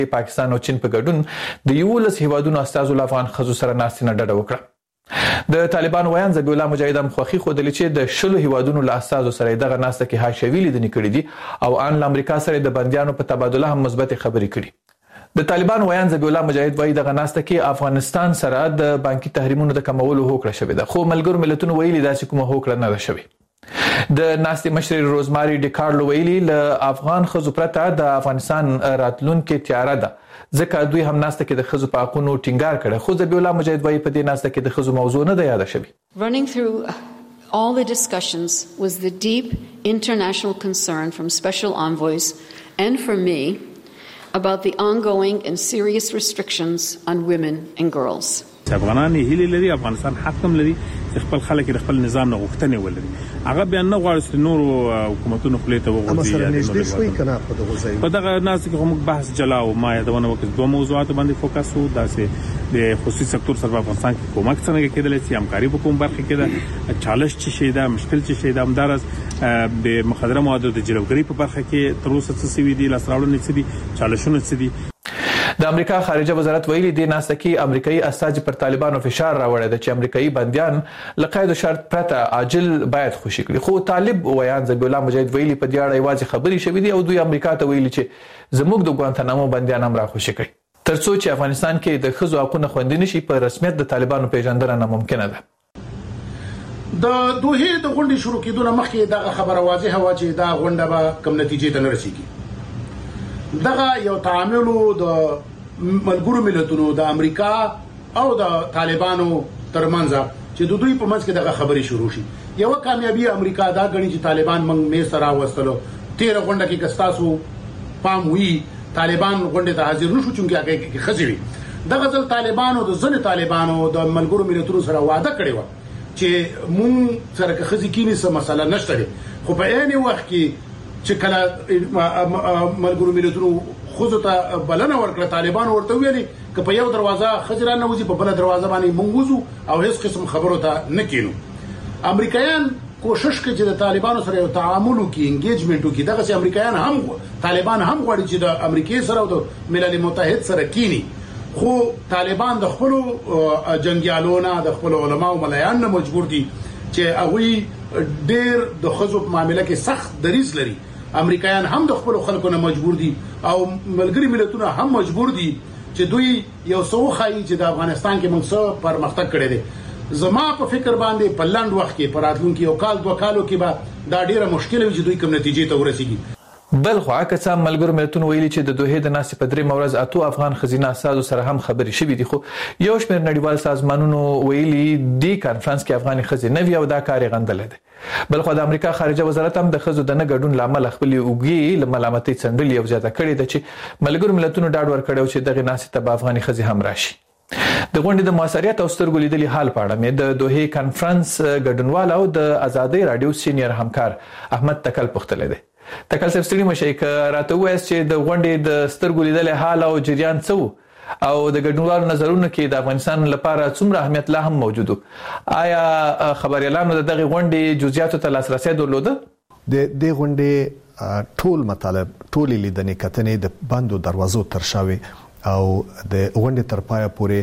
پاکستان او چین په ګډون د 11 هیوادونو استازو له افغان ښځو سره ناستې نه ډډه وکړه. د طالبان ویان ذبیح الله مجاهد هم خوښي ښودلې چې د 10 هیوادونو له استازو سره دغه ناسته کې حاشیوي لیدنې کړې دي او ان له امریکا سره د بندیانو په تبادله هم مثبت خبرې کړي. د طالبان ویان ذبیح الله مجاهد وایي دغه ناسته کې افغانستان سره د بانکي تحریمونو د کمولو هوکړه شوې ده، خو ملګرو ملتونو ویلي داسې کومه هوکړه نه ده شوې. د ناستې مشر روزماري ډیکارلو ویلي له افغان ښځو پرته د افغانستان راتلونکې تیاره ده، ځکه دوی هم ناسته کې د ښځو په حقونو ټینګار کړی، خو ذبیح الله مجاهد وایي په دې ناسته کې د ښځو موضوع نه ده یاده شوې. Running through all the discussions was the deep international concern from special envoys and from me about the ongoing and serious restrictions on women and girls. افغانان هیله لري، افغانستان حق هم لري چې خپل خلک د خپل نظام نه غوښتنې ولري. هغه بیا نه غواړي چې نور حکومتونو خپل ته وغوځي. په دغه ناس کې موږ بحث جلاو ما یادونه وکړه دوه موضوعات باندې فوکس وو، داسې د خصوصي سکتور سره افغانستان کې کومک څنګه کېدلی چې همکاري په کوم برخه کې ده، چالش څه شي ده، مشکل څه شي ده، همدارس د مخدره موادو د جلوګرۍ په برخه کې تر اوسه څه سوي دي، لاسته راوړنې څه دي، چالشونه څه دي. د امریکا خارجه وزارت ویلي دی ناسته کې امریکایي استازي پر طالبانو فشار راوړی دی چې امریکایي بندیان له قید او شرط پرته عاجل باید خوشي کړي، خو طالب ویان ذبیح الله مجاهد ویلي په دې اړه یوازې خبرې شوې دي او دوی امریکا ته ویلي چې زموږ د ګوانتانامو بندیان هم را خوشي کړي ترڅو چې افغانستان کې د ښځو حقونه خوندي نشي. په رسمیت د طالبانو پیژندنه ناممکنه ده. د دوه د غونډې شروع کېدو مخکې دغه خبره واضحه و چې دا غونډه به کوم نتیجې ته نه رسیږي. دغه یو تعامل د ملګرو ملتونو د امریکا او د طالبانو ترمنځ چې د دوی په منځ کې دغه خبرې شروع شي. یو کامیابی امریکا دا غني چې طالبان موږ مې سره واستلو 13 غونډه کې کستاسو پام وی طالبان غونډه ته حاضر نشو چونکه هغه کې خزوي. دغه ځل طالبانو د ځنې طالبانو د ملګرو ملتونو سره وعده کړې و چې مونږ سره که خزي کینی څه مسله نشته، خو په عین وخت کې چې کله ملګرو ملتونو خو ته بلنه ورکړه طالبان ورته ویلي چې په یو دروازه خجران نه وځي، په بل دروازه باندې مونږ وځو او هیڅ قسم خبرو ته نه کینو. امریکایان کوشش کوي چې د طالبانو سره یو تعامل وکړي، انګیجمنت وکړي. دغه چې امریکایان هم طالبان هم غواړي چې د امریکای سره او د ملل متحد سره کینی، خو طالبان د خپل جنگیالونو د خپل علماو ملایان نه مجبور دي چې هغه ډېر د خزو په معاملې کې سخت دریځ لري. امریکایان هم د خپل خلکو نه مجبور دي او ملګری ملتونه هم مجبور دي چې دوی یو څو خایي چې د افغانستان کې موږ څه پرمختګ کړی دی. زما په فکر باندې په لند وخت کې پر راتلونکي یو کال دوه کالو کې به دا ډیره مشکل وي چې دوی کوم نتیجې ته ورسیږي. بل خو عکس هم ملګرو ملتونو ویلي چې د دوه د ناسې په درې مورز اتو افغان خزینه اساسو سره هم خبرې شوې دي، خو یو شمېر نړیوال سازمانونو ویلي دی کانفرنس کې افغاني خزینه وی او دا کار غندل دي. بل خو د امریکا خارجه وزارت هم د خزو د نه ګډون لامل خپل اوګي له ملامتۍ څنډلې او زیاته کړې ده چې ملګرو ملتونو ډاډ ورکړو چې دغه ناسې ته افغاني خزي هم راشي. د غونډې د موثریت او سترګو لیدلي حال په اړه مې د دوه کانفرنس ګډونوال او د ازادۍ رادیو سینیئر همکار احمد تکل پختلی دی. تکل صاحب ستړي مشه که راته وایي چې د غونډې د سترګو لیدلي حال او جریان څه او د ګډونوالو نظرونه کې د افغانستان لپاره څومره اهمیت لا هم موجود؟ آیا خبريالانو دغه غونډې جزئیاتو ته لاسرسي درلوده؟ د غونډې ټول مطالب ټول لیدنې کتنې د بندو دروازو ترشاوي او د غونډې تر پایه پورې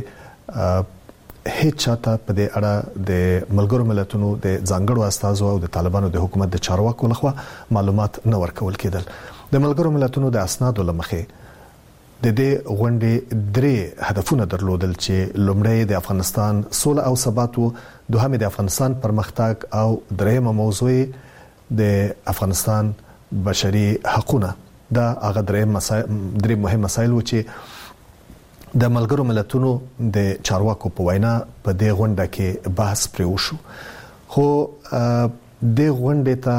هیڅ چاته په دې اړه د ملګرو ملتونو د ځانګړو استازو او د طالبانو د حکومت د چارواکو لخوا معلومات نه ورکول کېدل. د ملګرو ملتونو د اسنادو لمخې د دې غونډې درې هدفونه درلودل چې لومړی د افغانستان سوله او ثبات وو، دوهم د افغانستان پرمختګ او دریمه موضوع د افغانستان بشري حقوقونه. دا هغه درې مهم مسایل و چې د ملګرو ملتونو د چارواکو په وینا په دې غونډه کې بحث پرې وشو. خو د غونډې ته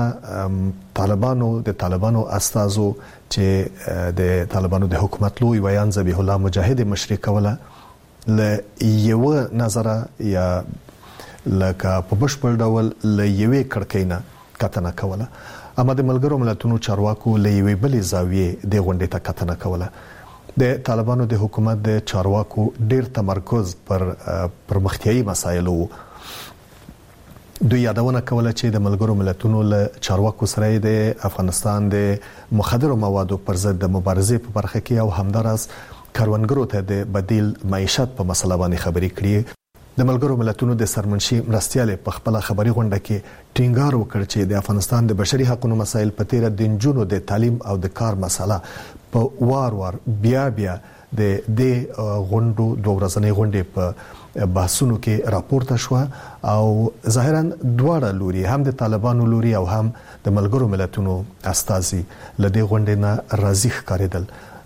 د طالبانو استازو چې د طالبانو د حکومت لوی ویان ذبیح الله مجاهد مشري کوله ل یو نظر یا لکه په بشپړ ډول ل یوې کړکینه کتنه کوله، اما د ملګرو ملتونو چارواکو ل یوې بلې زاویې د غونډې ته کتنه کوله. د طالبانو د حکومت د چارواکو ډیر تمرکز پر پرمختیایي مسایلو دوی یادونه کوله چې د ملګرو ملتونو له چارواکو سره د افغانستان د مخدرو موادو پر ضد د مبارزې په برخه کې او همدارس کاروانګرو ته د بدیل معیشت په مسله باندې خبرې کړې. د ملګرو ملتونو د سرمنشي مرستيال په خپل خبري غونډه کې ټینګار وکړ چې د افغانستان د بشري حقوقو مسایل په تیر د نجونو د تعلیم او د کار مسله په وار بیا د غونډو دوه ورځنۍ غونډې په بحثونو کې راپورته شو او ظاهرا دواړه لوري هم د طالبانو لوري او هم د ملګرو ملتونو استازي لدې غونډې نه راضي ښکارېدل.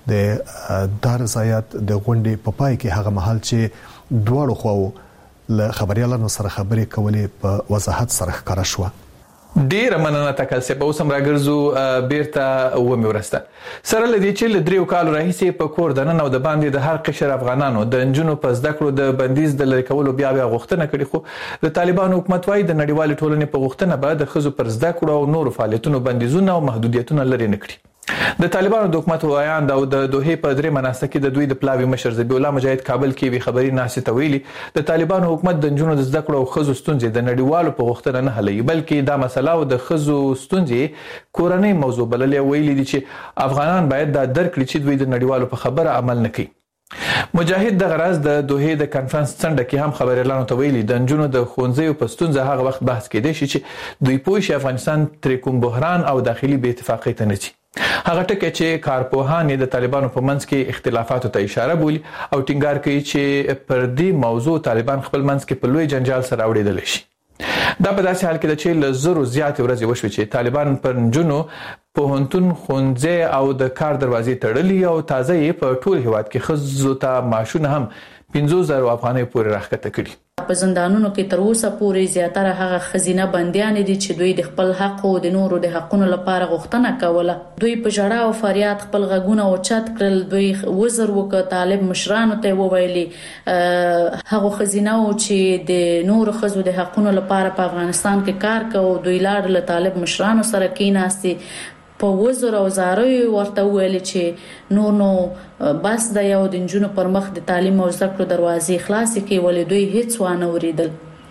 د دار زیات د غونډې په پای کې هغه محل چې دواړو خواو له خبريالانو سره خبرې کولې په وضاحت سره ښکارا شو. ډیر مننه تکل سه په اوسم راګرځو بیرته و میورسته سره لدی چې ل دریو کال راهیسې په کور دننه او د باندې د هر قشر افغانانو د انجونو په زده کړو د بندیز د لری کولو بیا غوښتنه کړې خو د طالبانو حکومت وايي د نړیوال ټولنې په غوښتنه به د خزو پر زده کړو او نور فعالیتونو بندیزونه او محدودیتونه لري نه کړي. د طالبانو د حکومت وایاند او د دوه په درې مناسته کې د دوی د پلاوی مشر ذبیح الله مجاهد کابل کې وی خبري ناشته تویلي د طالبانو حکومت د انجونو د زده کړو او خزو ستونزې د نړیوالو په غوښتنه نه حلوي بلکې دا مسله او د خزو ستونزې کورنۍ موضوع بللې ویلي دي چې افغانان باید دا درک کړي چې دوی د نړیوالو په خبره عمل نه کوي. مجاهد د غرض د دوه د کانفرنس څنډه کې هم خبريالانو ته ویلي د انجونو د خونځي په ستونزه هغه وخت بحث کېدی شي چې دوی پوه شي افغانستان تر کوم بحران او داخلي بې اتفاقۍ ته نه شي. هغه ټکي چې کارپوهان د طالبانو په منځ کې اختلافاتو ته اشاره بولي او ټینګار کوي چې پر دې موضوع طالبان خپل منځ کې په لوی جنجال سره اورېدل شي. دا په داسې حال کې چې ل زرو زیات ورځې وشوي چې طالبان پر جنو په هنتون خونځه او د کار دروازې تړلې او تازه یې په ټول هیواد کې خزو ته ماشونه هم 50,000 افغانۍ پورې راخته کړي. په زندانونو کې تر اوسه پورې زیاتره هغه خزینه بنديان دي چې دوی د خپل حق او د نورو د حقونو لپاره غوښتنه کوله. دوی په جړه او فریاد خپل غږونه اوچت کړل. دوی وزر وکړ طالب مشرانو ته وویلي هغه خزینه او چې د نورو خزو د حقونو لپاره په افغانستان کې کار کوي دوی لاړ له طالب مشرانو سره کېناستي په وزر او زاري ورته ویل چې نو بس د یو د جنونو پر مخ د تعلیم او زده کړو دروازې خلاصې کې ولې دوی هیڅ وانه وریدل.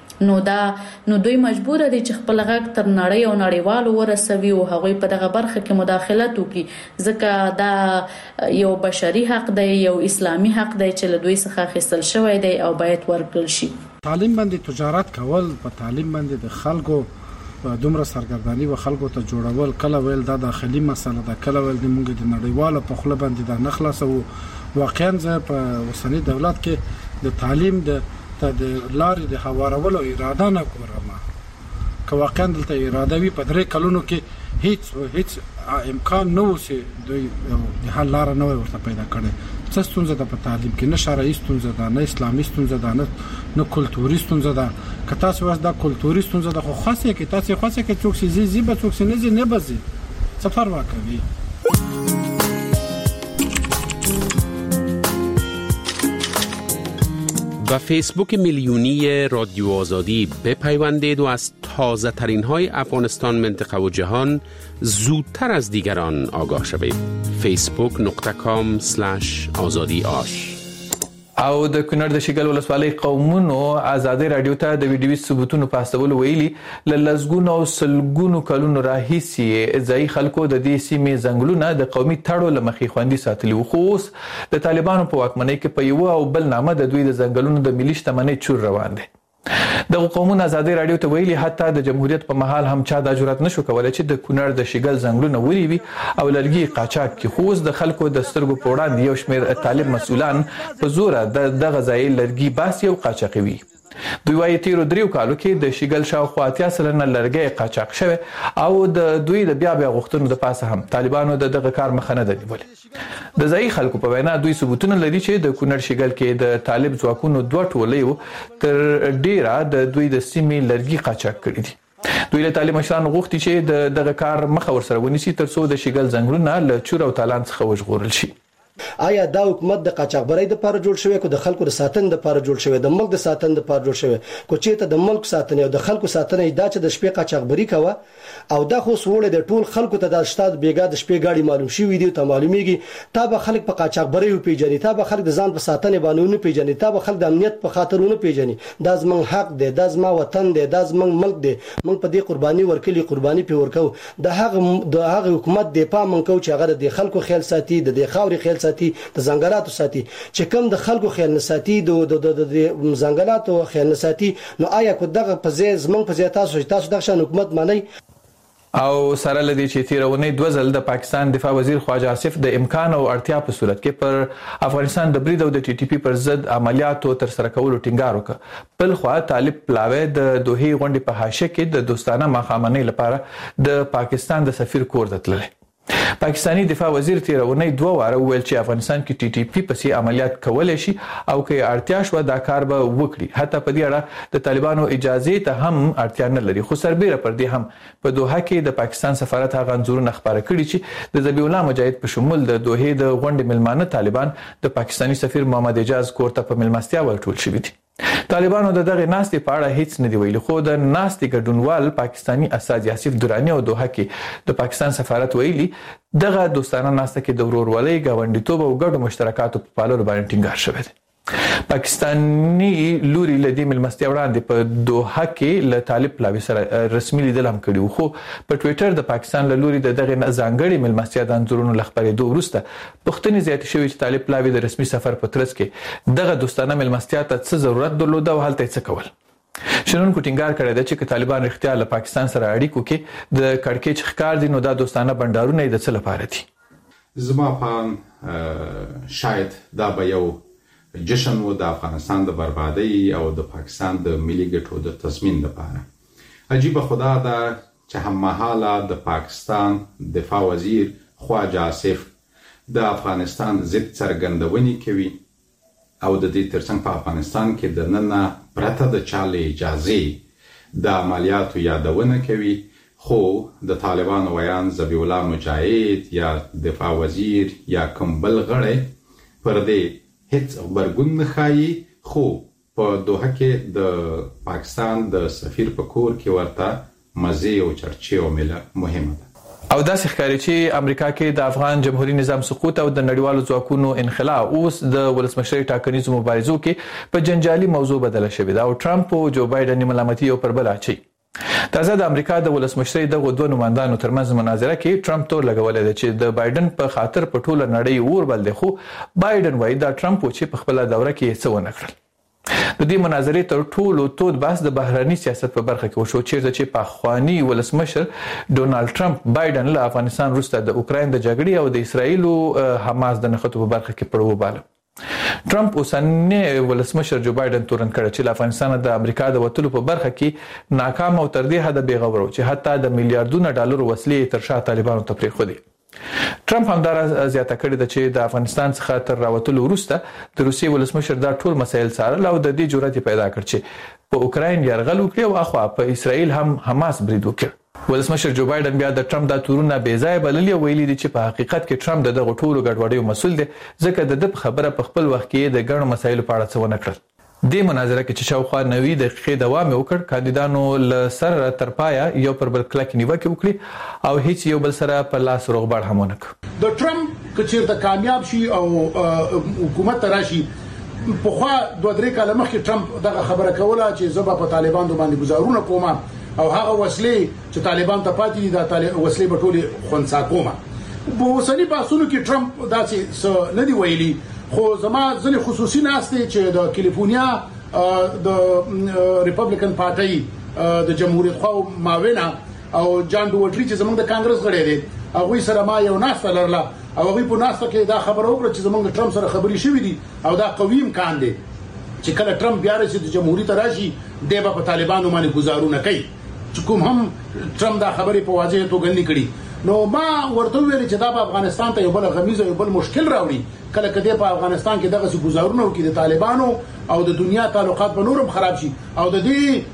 نو دوی مجبور دي چې خپل غږ تر نړۍ او نړیوالو ورسوي او هغوی په دغه برخه کې مداخلت وکړي ځکه دا یو بشري حق دی یو اسلامي حق دی چې له دوی څخه اخیستل شوی دی او باید ورکړل شي. تعلیم باندې تجارت کول په تعلیم باندې د خلکو دومره سرګردانی و خلکو ته جوړول کله ویل دا داخلي مسله ده کله ویل د موږ د نړیوالو په خله باندې دا نخلاص او واقعا زه په اوسنی دولت کې د تعلیم د لارې د هوارولو اراده نه کوم. که واقعا دلته اراده وي په درې کلونو کې هیڅ امکان نه وسی دوی د حل لار نه ورته پیدا کړي. څه ستونزه ده په تعلیم کې؟ نه شرعي ستونزه ده نه اسلامي ستونزه ده نه کلتوري ستونزه ده. که تاسو واس دا کلتوري ستونزه ده خو خاصه کې تاسو خاصه کې څوک سي زی به څوک سي نه بزي سفر واکوي. و فیسبوک میلیونی رادیو آزادی بپیوندید و از تازه ترین های افغانستان منطقه و جهان زودتر از دیگران آگاه شوید. facebook.com/azadi او د کونړ د شګل ولسوالۍ قومونو آزادۍ رادیو ته د ویډیوي ثبوتونو پاستول ویلي لزګونو او سلګونو کلونو راهیسي ځای خلکو د دې سیمې ځنګلونه د قومي تړو لمخې خوندي ساتلي وو. خو د طالبانو په واکمنۍ کې په یو او بل نامه د دوی د ځنګلونو د ملي شتمنۍ چور روان دي. د قومونو آزادۍ رادیو ته ویلي حتی د جمهوریت په محل هم چا د جرأت نشو کولای چې د کونړ د شګل ځنګلونه وریوي او لرګي قاچاق کې خو د خلکو د سترګو په وړاندې یو شمېر طالب مسؤلان په زور د غذایی لرګي باس یو قاچاقوي. دوی وايي تیرو دریو کالو کې د شګل شاوخوا 80% لرګي قاچاق شوه او د دوی د بیا غوښتنو د پاسه هم طالبانو دغه کار مخه نه نیولې. د ځای خلکو په وینا دوی ثبوتونه لري چې د کونړ شګل کې د طالب ځواکونو دوه ټولې تر ډیره د دوی د سیمې لرګي قاچاق کړي دي. دوی له طالب مشران غوښتي چې دغه کار مخه ورسره ونیسي ترڅو د شګل ځنګلونه له چور او تالان څخه وژغورل شي. آیا دا حکومت د قاچاقبرۍ د لپاره جوړ شوی کو د خلکو د ساتنې د لپاره جوړ شوی د ملک د ساتنې د لپاره جوړ شوی کو چې ته د ملک ساتنې او د خلکو ساتنې دا چې د شپې قاچاقبري کوه او دا خو سوړ د ټول خلکو ته د شتاد بیګا د شپې گاډي معلوم شي وي دي ته معلومیږي تا به خلک په قاچاقبرۍ پیژني تا به خلک د ځان په ساتنې باندې نه پیژني تا به خلک د امنیت په خاطرونه پیژني دا زمون حق دی دا زما وطن دی دا زمون ملک دی مونږ په دې قرباني ورکلي قرباني په ورکو د هغه حکومت د پام من کو چې هغه د خلکو خیال ساتي د خاوري خیال ساتي د ځنګلاتو ساتي چې کوم د خلکو خیال نساتي د ځنګلاتو خیال نساتي نو آیا کو دغه په ځای زمون په ځای تاسو دغه شان حکومت مانی او سره لدی چې تیرونی دوزل د پاکستان دفاع وزیر خواجه آصف د امکان او اړتیا په صورت کې پر افغانستان د برید او د ټي ټي پی پر ضد عملیاتو تر سره کولو ټینګار وکړ. بل خو طالب پلاوی د دوحې غونډې په حاشیه کې د دوستانه مخامنۍ لپاره د پاکستان د سفیر کور ته تللی. پاکستانی دفاع وزیر تیرونی 2 واره ویل چې افغانستان کې ټي ټي پی پسې عملیات کولای شي او کې اړتیا شو دا کار به وکړي. حتی په دې اړه د طالبانو اجازه ته هم اړتیا نه لري. خو سربېره پر دې هم په دوحه کې د پاکستان سفارت هغه انځورونه خبره کړي چې د ذبیح الله مجاهد په شمول د دوحې د غونډې ملمانه طالبان د پاکستانی سفیر محمد اجاز کور ته په ملمستیا ورټول شوي دي. طالبانو د دغه ناستې په اړه هیڅ نه دی ویلي خو د ناستې ګډونوال پاکستانی اساس یاسف درانی او دوحه کې د پاکستان سفارت ویلي دغه دوستانه ناسته کې د ورورولۍ غونډیتوب او ګډو مشترکاتو په پاللو باندې ټینګار شوی دی. پاکستانی لوري لدی ملمستیا وړاندې په دوحه کې له طالب پلاوی سره رسمي لیدل هم کړي خو په ټوئیټر د پاکستان له لوري د دغه ځانګړي ملمستیا د انځورونو لخبرېدو وروسته پښتني زیات شوی چې طالب پلاوی د رسمي سفر په ترڅ کې دغه دوستانه ملمستیا ته څه ضرورت درلود او هلته څه کول. شنونکو ټینګار کړی دی چې طالبان اختیار له پاکستان سره اړیکو کې د کړکېچ ښکار دي نو دا دوستانه بندرونه د څه لپاره دي. زما په شاید دا به یو جشن و د افغانستان د بربادۍ او د پاکستان د ملي ګټو د تضمین لپاره. عجیب خدا دا چې هممهاله د پاکستان دفاع وزیر خواجه آصف د افغانستان ضد څرګندونې کوي او د دې ترڅنګ په افغانستان کې د ننه پرته د چاله اجازه د عملیاتو یادونه کوي خو د طالبانو ویان ذبیح الله مجاهد یا دفاع وزیر یا کوم بل غړی پر دې هیڅ خبرګون نه ښایي خو په دوحه کې د پاکستان د سفیر په کور کې ورته مزې او چرچې او میله مهمه ده. او داسې ښکاري چې امریکا کې د افغان جمهوریت نظام سقوط او د نړیوالو ځواکونو انخلا اوس د ولسمشرۍ ټاکنیزو مبارزو کې په جنجالي موضوع بدله شوې ده او ټرمپ او جو بایدن ملامتي یو پر بل اچوي. تازه د امریکا د ولسمشرۍ دغه 2 نمائندانو ترمنځ مناظره کې ټرمپ تور لګولې ده چې د بایدن په خاطر په ټوله نړۍ اور بل دی خو بایدن وایي دا ټرمپ چې په خپل دوره کې څه ونه کړل. د دې مناظرې تر ټولو تود بحث د بهرني سیاست په برخه کې وشو چیرته چې په خواني ولسمشر ډونالد ټرمپ بایدن له افغانستان وروسته د اوکراین د جګړې او د اسرایل او حماس د نښتو په برخه کې پړو باله. ټرمپ اوسنی ولسمشر جو بایدن تورن کړ چې افغانستان د امریکا د وټلو په برخه کې ناکام او تر دې حد بیغور چې حتی د میلیارډونو ډالر وسلې تر شا طالبانو ته پریښودي. ټرمپ همدار زیاته کړې ده چې د افغانستان څخه تر راوتلو وروسته د روسیې ولسمشر دا ټول مسایل څارل او د دې جرأت پیدا کړ چې په اوکراین یرغل وکړي او اخوا په اسرائیل هم حماس برید وکړي. ولسمشر جو بایدن بیا د ټرمپ د تورونه بې ځای بللي ویلي دي چې په حقیقت کې ټرمپ دغه ټولو ګډوډیو مسؤل دی ځکه د خبره په خپل وخت کې د ګڼو مسایلو په اړه څه ونه کړل. د مناظره کې چې شاوخوا 90 دقیقې دوام وکړ کاندیدانو له سره تر پایا یو پر بل کلک نیوکه وکړي او هیڅ یو بل سره په لاس روغبړ هم ونه کړ. د ټرمپ کچیر د کامیاب شي او حکومت راشي په خوا 2-3 کال مخکې ټرمپ دغه خبره کوله چې زه په طالبانو باندې گزارونه کوم او هغه وسلې چې طالبان ته پاتې دي د وسلې په ټولي خونسا کوم. په وسنی باسونو کې ټرمپ داسې نه دی ویلي خو زما ځنې خصوصي ناستې چې د کالیفورنیا د ریپبلیکن پارټي د جمهوریت خو معاونه او جان ډوټری چې زمونږ د کانګرس غړي دي هغه سره ما یو ناسته لرله او هغه په ناسته کې دا خبره وکړه چې زمونږ ټرمپ سره خبري شوې دي او دا قوي امکان دی چې کله ټرمپ بیا راشي د جمهوریت راشي د په طالبانو باندې گزارونه کوي چې کوم هم ټرمپ دا خبره په واضح توګه نه کړي. نو ما ورته ویل چې دا په افغانستان ته یو بل غمیز او یو بل مشکل راوړي کله کده په افغانستان کې دغه گزارونه وکړي د طالبانو او د دنیا تعلقات په نورم خراب شي او د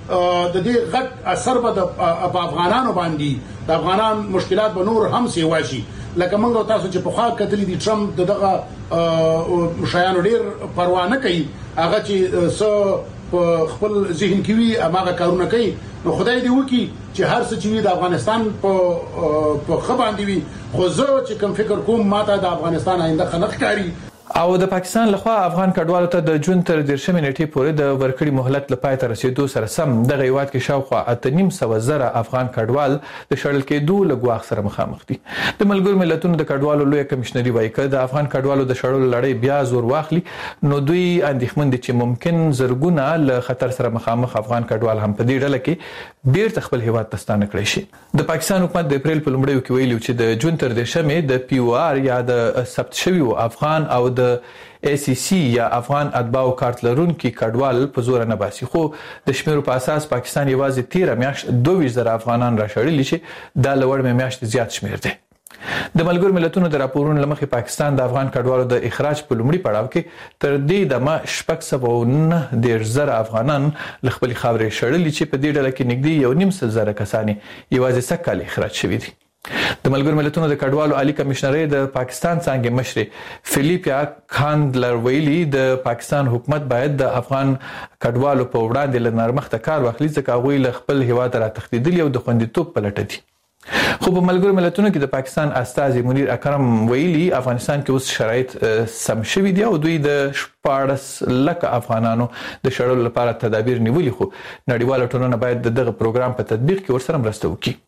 دې غټ اثر په افغانانو باندې د افغانان مشکلات به نور هم سیوا شي. لکه موږ تاسو چې په خاط کتلې دي ټرمپ دغه شایانو ډیر پروا نه کوي هغه چې په خپل ذهن کې وي هغه کارونه کوي نو خدای دې وکړي چې هر څه چې د افغانستان په خباندې وي خو زه چې کوم فکر کوم ماته د افغانستان آینده خنق کاری او د پاکستان لخوا افغان کډوالو ته د جون تر 13 نیټې پورې د ورکړې مهلت لپاره تر رسیدو سره سم د غیوات کې شاوخوا 8.5 افغان کډوال د شړل کېدو لګواخ سره مخامخ دي د ملګرو ملتونو د کډوالو لوی کمشنري وایي چې د افغان کډوالو د شړلو لړۍ بیا زور واخلي نو دوی اندېښمن دي چې ممکن زرګونه له خطر سره مخامخ افغان کډوال هم په دې ډله کې بیرته خپل هیواد ته ستانه کړی شي د پاکستان حکومت د اپریل په لومړیو کې ویلي چې د جون تر 13 د POR یا د ثبت شوی افغان او د ACC یا افغان اتباعو کارت لرونکي کډوال په زور نه باسي خو د شمیرو په اساس پاکستان یوازې 13 میاشت 22,000 افغانان راشړلي چې دا لوړ میاشت زیات شمیر دی د ملګرو ملتونو د راپورونو لمخې پاکستان د افغان کډوالو د اخراج په لومړي پړاو کې تر دې دمه 609,000 افغانان له خپل خاورې شړلي چې په دې ډله کې نږدې 1,900 کسان یوازې سکهال اخراج شوي دي د ملګرو ملتونو د کډوالو عالی کمشنري د پاکستان څنګه مشر فلیپیا کاندلر ویلي د پاکستان حکومت باید د افغان کډوالو په وړاندې له نرمښت کار واخلي ځکه هغوی له خپل هیواد را تښتیدلي او د خوندیتوب په لټه دي خو په ملګرو ملتونو کې د پاکستان استازي منیر اکرم ویلي افغانستان کې اوس شرایط سم شوي دي او دوی د 14,00,000 افغانانو د شړلو لپاره تدابیر نیولي خو نړیواله ټولنه باید دغه پروګرام په تطبیق کې ورسره مرسته وکړي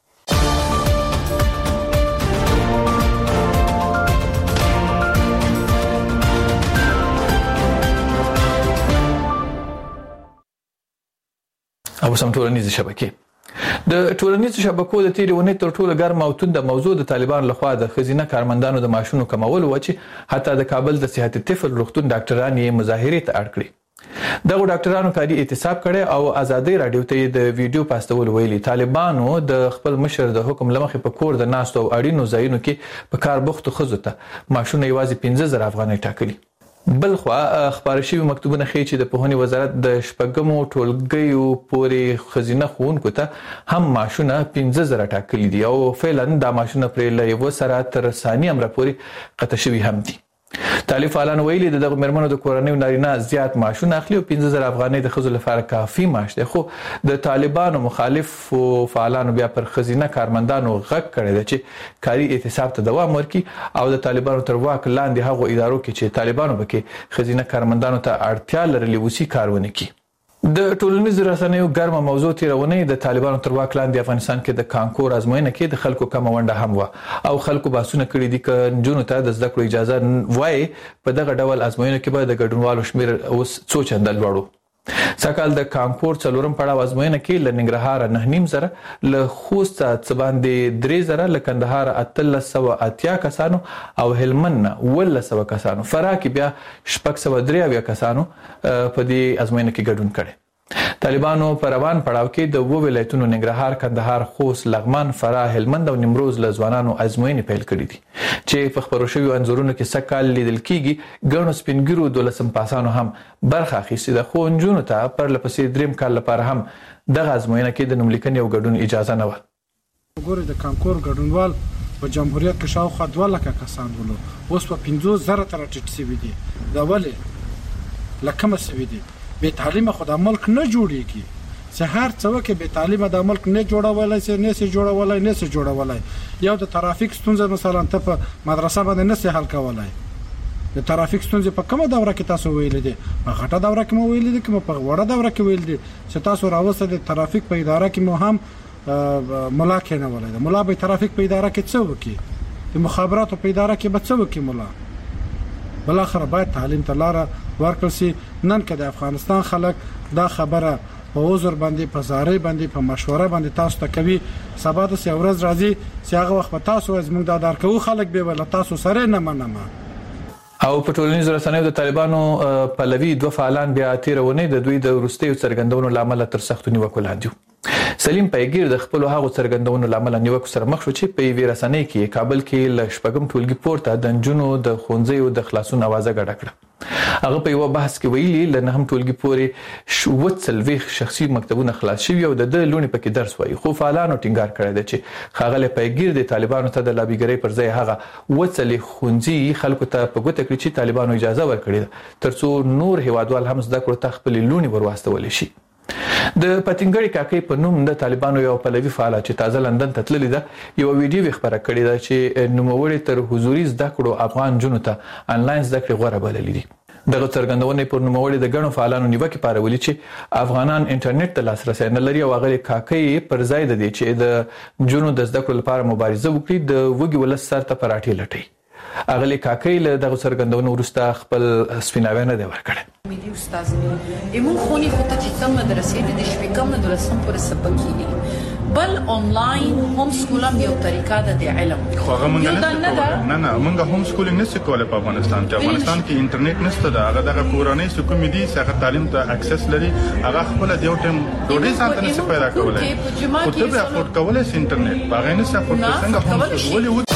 او سم ټولنیز شبکې د ټولنیز شبکو د تیرې ونې تر ټولو ګرمه او تونده موضوع د طالبان لخوا د خزینه کارمندانو د معاشونو کمول و چې حتی د کابل د صحت طفل روغتون ډاکټران یې مظاهرې ته اړ کړي دغه ډاکټرانو کاري اعتصاب کړي او ازادي رادیو ته د ویډیو پاستول ویلي طالبانو د خپل مشر د حکم لمخې په کور د ناستو او اړینو ځایونو کې په کار بوختو ښځو ته معاشونه یوازې 15,000 افغانۍ ټاکلي بلخوا خبر شوی مکتوبونه ښیي چې د پوهنې وزارت د شپږمو ټولګیو پورې خزینه ښوونکو ته هم معاشونه 15,000 ټاکلي دي او فعلا دا معاشونه پرې له یو سره تر ثاني امر پورې قطع شوي هم دي طالب فعالان ویلي دغه مرمنو د کورنۍ نارینه زیات معاشونه اخلي او 15,000 افغانۍ د ښځو لپاره کافي معاش دی خو د طالبانو مخالف فعالانو بیا پر خزینه کارمندانو غږ کړی دی چې کاري اعتصاب ته دوام ورکړي او د طالبانو تر واک لاندې هغو ادارو کې چې طالبانو پکې خزینه کارمندانو ته اړتیا لرلې وسی کار ونه کړي د ټولنیزو رسنیو ګرمه موضوع تیرونه د طالبانو تر واک لاندې افغانستان کې د کانکور ازموینه کې د خلکو کم ونده هم و او خلکو باسونه کړی دي ک جنونو ته د زده کړو اجازه وای په دغه ډول ازموینه کې به د ګډونوالو شمیر اوس څو چنده لوړو سکهال د کانکور څلورم پړاو ازموینه کې ل ننګرهار 9,000 ل خوست څباندې 3,000 ل کندهار 1380 کسانو او هلمند 1,100 کسانو فراه کې بیا 603 کسانو په دې ازموینه کې ګډون کړي طالبانو په روان پړاو کې د وو ولایتونو ننګرهار کندهار خوست لغمان فراه هلمند او نیمروز له ځوانانو ازموینې پیل کړې دي چې په خبرو شوی انځورونو کې سکهال لیدل کیږي ګڼو سپینګرو 12 پاسانو هم برخه اخیستې ده خو انجونو ته پر لپسې دریم کال لپاره هم دغه ازموینه کې د نوملیکنې او ګډون اجازه نه و وګوره د کانکور ګډونوال په جمهوریت کې شاوخوا 2,00,000 کسان ولو اوس په 15,000 تر ټیټ شوي دي دا ولې لکه مسوي دي به تعلیم خدای ملک نه جوړیږي سهار څوکه به تعلیم د ملک نه جوړولای سي نه سي جوړولای یو د ترافیک ستونزه مثلا ته په مدرسه باندې نه سي حل کولای د ترافیک ستونزه په کومه دوره کې تاسو ویل دي په غټه دوره کې مو ویل دي کوم په وړه دوره کې ویل دي چې تاسو راوسته د ترافیک په اداره کې مو هم ملا کې نه ولای د ملا به ترافیک په اداره کې څه وکي د مخابراتو په اداره کې به څه وکي ملا بل اخر باید تعلیم ته لار ورکړل شي نن کې د افغانستان خلک دا خبره په وزر باندې په زارې باندې په مشوره باندې تاسو ته کوي سبا د ورځ راځي چې هغه وخت په تاسو زموږ د دار کوو خلک به ول تاسو سره نه منما او په ټولنیزو رسنیو د طالبانو پلوي دوه فعالان بیا تیرونه د دوی د وروستیو څرګندونو لامل تر سختو نیوکو لاندې سلیم پیګیر د خپل هغه څرګندونو لامل نیوکو سره مخ شو چې په وی رسنۍ کې کابل کې ل شپږم ټولګي پورته د جنونو د خونځي او د خلاصون اوازه غړ کړه هغه په یو بحث کې ویلي لنه هم ټولګي پورې وڅلويخ شخصي مکتبونه خلاص شوي او د لونی پکې درس وایي خو فعالانو ټینګار کړی دی چې خاغله پیګیر د طالبانو ته د لابیګری پر ځای هغه وڅلې خونځي خلکو ته په ګوته کړی چې طالبانو اجازه ورکړي ترڅو نور هیوادوال هم زده کړو ته خپل لونی ورواستول شي د پتنګړی کاکې په نوم د طالبانو یو پلوي فعال چې تازه لندن ته تللی ده یو ویډیو خبره کړې ده چې نوموړی تر حضوري زده کړو افغان جنو ته انلاین زده کړې غوړه بللې دي دغه څرګندونه پر نوموړی د غنو فعالانو نیوکه پارولې چې افغانان انټرنیټ ته لاسرسي نه لري او هغه کاکې پر ځای د دې چې د جنو د زده کړو لپاره مبارزه وکړي د وګي ولس سر ته پراټي لټي اغلی کاکې له دغه څرګندونه ورسته خپل سپیناوی نه دی ورکړی ملي استاد مې ایمون خوني خو ته چې کوم مدرسې د شپې کوم درسم پر سبقې دي بل آنلاین هوم سکولم یو طریقه ده د علم خو هغه مونږ نه مونږ هوم سکولینګ نشو کولای په افغانستان کې افغانستان کې انټرنیټ نشته دا هغه دغه کورنۍ سکوم دي چې هغه تعلیم ته اکسس لري هغه خپل د یو ټیم ډوډۍ ځان ته پیدا کولای خو ته به افورد کولای شې انټرنیټ باغې نه افورد څنګه هوم سکول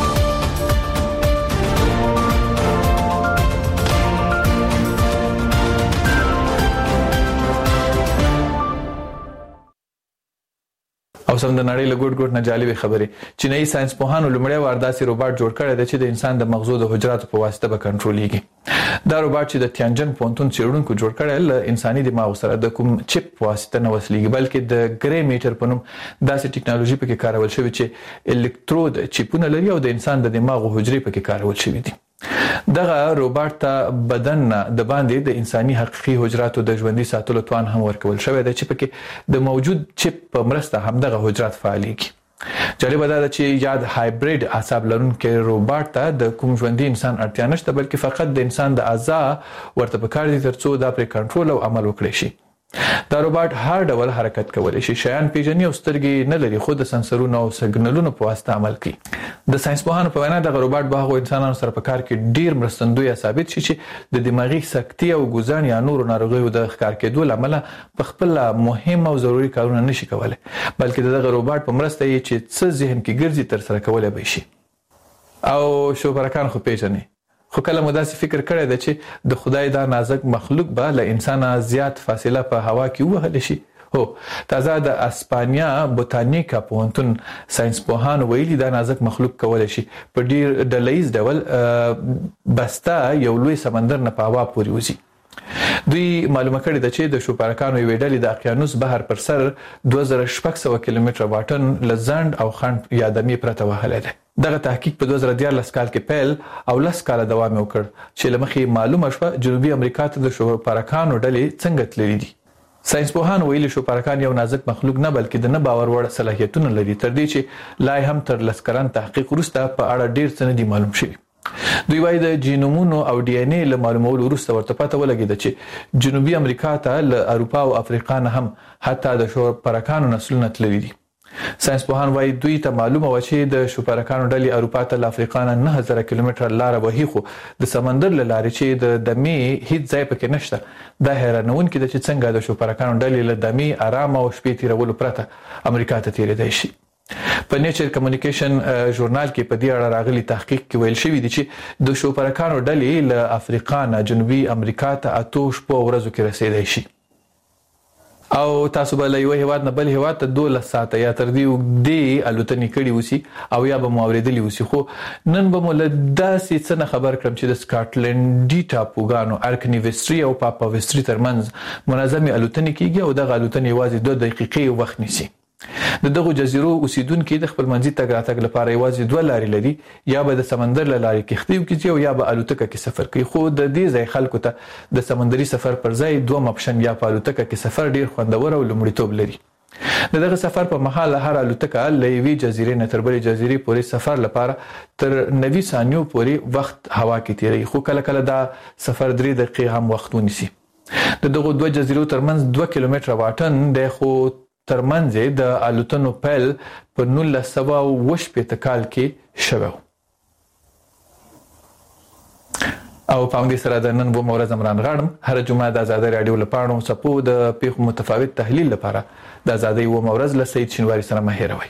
او سم د نړۍ له ګډ نه جالبه خبره چینایي ساينس پوهانو لمړی وارداسي روباټ جوړ کړی دی چې د انسان د مغزو د حجراتو په واسطه به کنټرولېږي دا روباټ چې د تیانجن پونتون چیرونکو جوړ کړی ل انساني دماغ سره د کوم چپ په واسطه نه وصلېږي بلکې د ګری میټر په نوم داسې ټکنالوژي پکې کارول شوی چې الکترود چپونه لري او د انسان د دماغ حجرې پکې کارول شوی دي دغه روباټ ته بدن د باندې د انساني حقيقي حجراتو د ژوندۍ ساتلو توان هم ورکول شوی دی چې پکې د موجود چپ په مرسته هم دغه حجرات فعاليږي جالب دا چې یاد هایبرید اعصاب لرونکي روباټ ته د کوم ژوندۍ انسان اړتیا نشته بلکې فقط د انسان د اعضاء ورته پکار دي ترڅو دا پر کنټرول او عمل وکړي شي دا روباټ هر ډول حرکت کولی شي شیان پیژني او سترګې نه لري خو د سنسرونو او سګنلونو په واسطه عمل کوي د ساينس پوهانو په وینا د روباټ به هغو انسانانو سره په کار کې ډیر مرستندوی ثابت شي چې د دماغي سکتي او ګوزان یا نورو ناروغیو د ښکار کېدو لامل په خپل مهم او ضروري کارونه نشي کولای بلکې دغه روباټ په مرسته یې چې څه ذهن کې ګرځي تر سره کولای به شي او شوپرکان خو پیژني خو کله مو داسې فکر کړی دی چې د خدای دا نازک مخلوق به له انسانه زیات فاصله په هوا کې ووهلی شي هو تازه د اسپانیا بوتانیکا پوهنتون ساينس پوهانو ویلي دا نازک مخلوق کولی شي په ډیر ډلهییز ډول بسته یو لوی سمندر نه په هوا پورې وځي دوی معلومه کړې ده چې د شوپرکانو یوې ډلې د اقیانوس بحر پر سر 2600 کیلومتره واټن لزند او خنډ یادمي پرته وهلی دی دغه تحقیق په 2014 کال کې پیل او 10 کال دوام وکړ چې لمخې معلومه شوه جنوبي امریکا ته د شوپرکانو ډلې څنګه تللې دي ساينس پوهان ویلي شوپرکان یو نازک مخلوق نه بلکې د نه باور وړ صلاحیتونه لري تر دې چې لا هم تر لسکران تحقیق وروسته په اړه ډیر څه نه دي معلوم شوي دوی وايي د جینومونو او ډي ان اي له معلومولو وروسته ورته پته ولګیده چې جنوبي امریکا ته له اروپا او افریقا نه هم حتی د شوپرکانو نسلونه تللي دي ساينس پوهان وايي دوی ته معلومه و چې د شوپرکانو ډلې اروپا ته له افریقا نه 9000 کیلومتره لار وهي خو د سمندر له لارې چې د دمي هیڅ ځای پکې نشته دا حیرانونکې ده چې څنګه د شوپرکانو ډلې له دمي آرام او شپې تیرولو پرته امریکا ته تیرېدای شي په نیچر کمیونیکیشن ژورنال کې په دې اړه راغلي تحقیق کې ویل شوی دی چې د شوپرکانو ډلې له افریقا نه جنوبي امریکا ته 8 شپو ورځو کې رسیدای شي او تاسو به له یو هیواد نه بل هیواد ته 12 ساعته یا تر دې الوتنې کړي وسی او یا به موریدلی وسی خو نن به مول داسې څه خبر کړم چې د سکاټلند ټاپوګانو ارکنیوستري او پاپاوستري ترمنځ منظمي الوتنې کیږي او دغه الوتنې یوازې 2 دقیقې وخت نیسي د دغه جزیرو اوسیدونکو د خپل منځي تګ راتګ لپاره یوازې 2 لارې لري یا به د سمندر له لارې کښتۍ وکړي او یا به الوتکه کې سفر کوي خو د دې ځای خلکو ته د سمندري سفر پر ځای 2 اپشن یا په الوتکه کې سفر ډیر خوندور او لومړیتوب لري دغه سفر په محل هر الوتکه له یوې جزیرې نه تر بلې جزیرې پورې سفر لپاره تر 90 ثانیو پورې وخت هوا کې تیری خو کله کله دا سفر 3 دقیقې هم وخت ونیسي د دغه 2 جزیرو ترمنځ 2 کیلومتره واټن د خو ترمنځ د الوتنو پیل په 1980 کال کې شوه او په دې سره د نن و مورز امران غاړم هر جمعه د آزادۍ رادیو لپاره صپو د پیښو متفاوت تحلیل لپاره د آزادۍ و مورز له سید شینواری سره مهیروي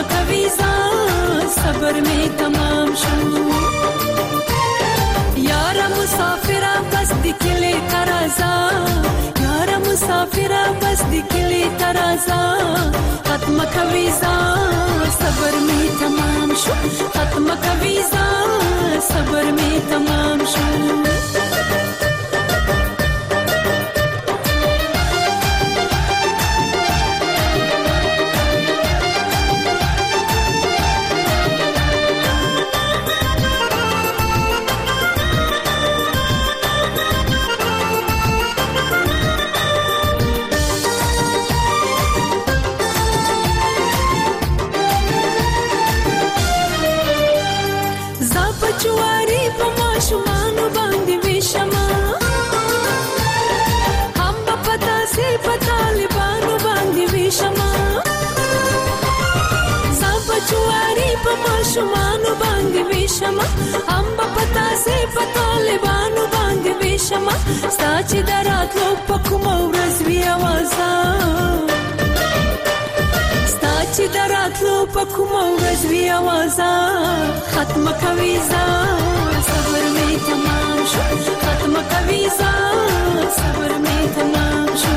کوي ځان صبر می تمام شو یار مسافر بس دکلی ترازا یار مسافر بس دکلی ترازا ختم کوي ځان صبر می تمام شو ختم کوي ځان صبر می تمام شو شمانو باندې وشما امبا پتا سي پطالبانو باندې وشما ساچ دراتلو پکوم ورځ وی आवाज ساچ دراتلو پکوم ورځ وی आवाज ختم کوي ځان صبر می تمام شو ختم کوي ځان صبر می تمام شو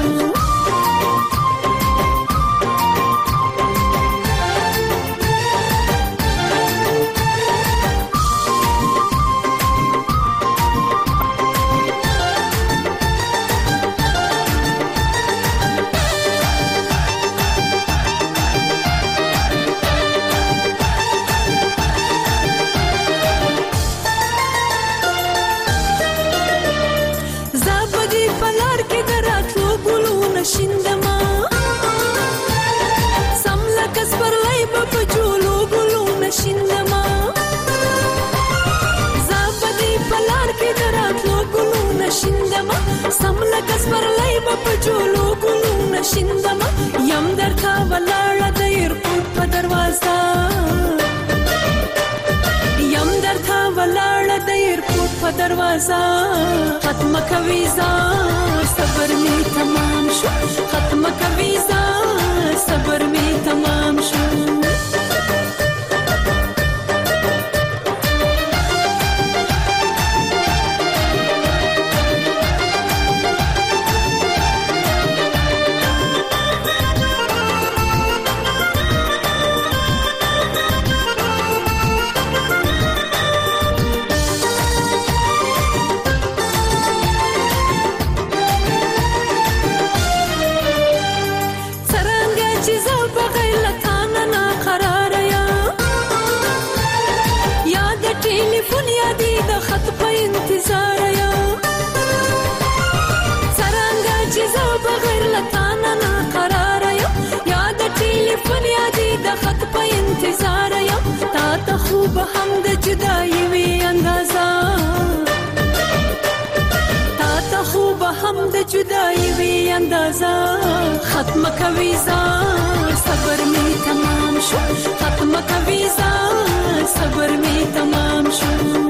شندما سملا کسبر لای په جولو ګلو نشندما زابدي پلار کې دراتلو ګلو نشندما سملا کسبر لای په جولو ګلو نشندما یم درتا ولاړ د ایرپورټ په دروازه یم درتا ولاړ د ایرپورټ په دروازه ختم کوي ځان صبر می تمام شو ختم کوي ځان صبر می تمام شو خوب هم د جدای وی اندازا تا ته خوب هم د جدای وی اندازا ختم کوي ځان صبر می تمام شو ختم کوي ځان صبر می تمام شو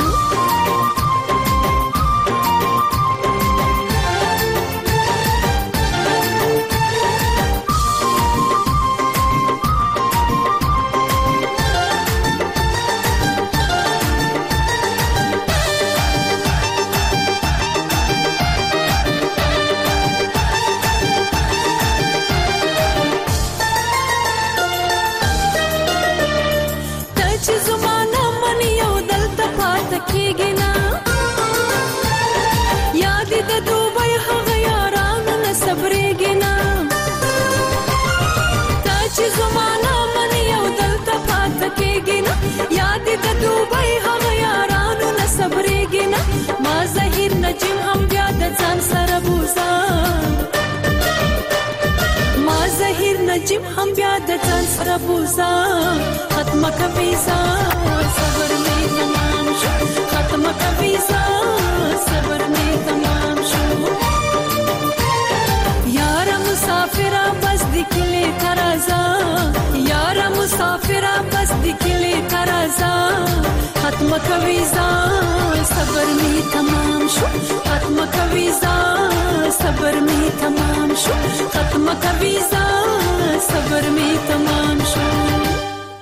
ما زهیر نجم هم بیا د ځان سره بوزا ما زهیر نجم هم بیا د ځان سره بوزا ختم کوي ځان صبر می تمام شو ختم کوي ځان صبر می تمام شو یار مسافر بس دکلی ترازا یار مسافر بس دکلی ترازا ختم کوي ځان صبر می تمام شو ختم کوي ځان صبر می تمام شو ختم کوي ځان صبر می تمام